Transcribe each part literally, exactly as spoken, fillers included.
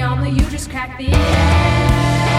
omelet, you just crack the egg.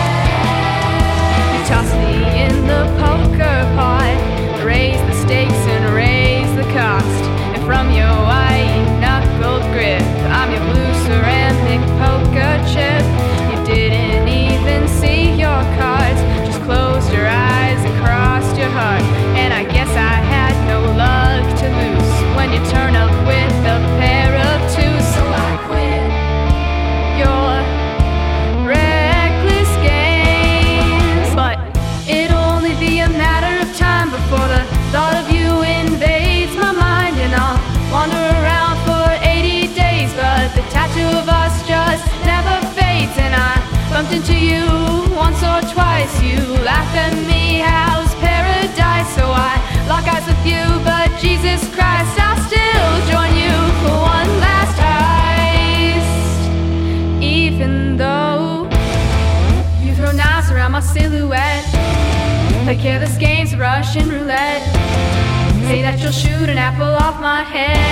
You toss me in the poker pot, raise the stakes and raise the cost. And from your white-knuckled grip, I'm your blue ceramic poker chip. You didn't even see your cards, just closed your eyes and crossed your heart. And I guess I had no luck to lose when you turn up with a pair of twos. So I quit your reckless games, but it'll only be a matter of time before the thought of you invades my mind. And I'll wander around for eighty days, but the tattoo of us just never fades. And I bumped into you once or twice, you laughed at me, how's paradise? So I lock eyes with you, but Jesus Christ, I'll still join you for one last heist. Even though you throw knives around my silhouette, play careless games of Russian roulette, say that you'll shoot an apple off my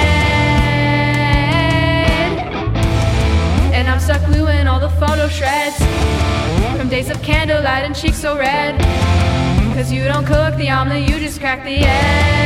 head. And I'm stuck gluing all the photo shreds from days of candlelight and cheeks so red. Cause you don't cook the omelet, you just crack the egg.